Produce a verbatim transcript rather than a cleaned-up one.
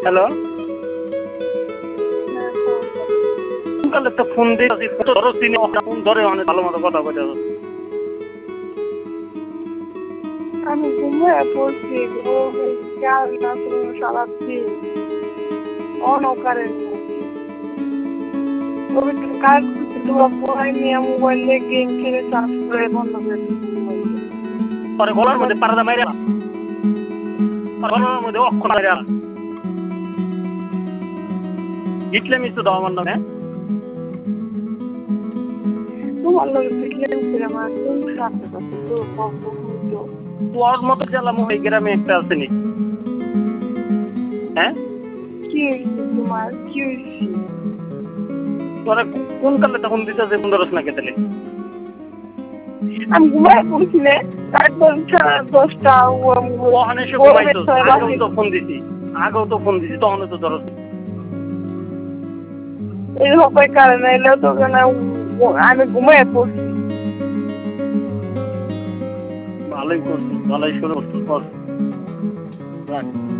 Hello, কাল একটা phone দিয়েছি, ধরো চিনি ফোন ধরে অনেক ভালো মতো কথা বলে। আমি ঘুমিয়ে পড়ছি গো, খেয়াল না করুন সারাচ্ছি অনকারের কাজ করছি। তোমার পড়াই নিয়ে মোবাইলে গেম খেলে চার্জ করে বন্ধ করে পরে গলার মধ্যে পারদা মাইরা, গলার মধ্যে অক্ষর মাইরা ইটলে মিশতে দাও আমার নামে। তোমার লোক পিটলে উঠে আমার কোন সাথে পাচ্ছে তো তো তোর মতো জ্বালামো এই গ্রামে একটা আছে নি? হ্যাঁ, কি হয়েছে তোমার, কি হয়েছে? তোরা কোন কালে তখন দিতে যে পনেরোশ না কেটে আমি ঘুমায় পড়ছিলে তারপর দশটা আগেও তো ফোন দিছি, আগেও তো ফোন দিছি, তখন তো ধরো এই হপায় কারণে এলেও তো আমি ঘুমায় পড়ছি। ভালোই করছিস, ভালোই শুরু করছিস।